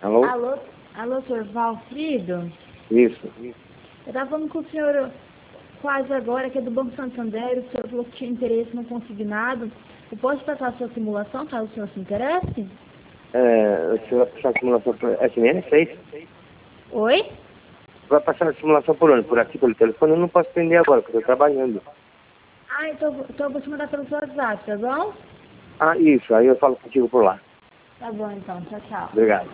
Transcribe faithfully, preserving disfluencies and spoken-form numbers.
Alô? Alô, alô, senhor Valfrido? Isso. Eu estava falando com o senhor quase agora, que é do Banco Santander, o senhor falou que tinha interesse no consignado. Eu posso passar a sua simulação, caso o senhor se interesse? É, o senhor vai passar a simulação por S M S, é isso? Oi? Vai passar a simulação por onde? Por aqui, pelo telefone? Eu não posso atender agora, porque eu estou trabalhando. Ah, então, então eu vou te mandar pelo seu WhatsApp, tá bom? Ah, isso. Aí eu falo contigo por lá. Tá bom, então. Tchau, tchau. Obrigado.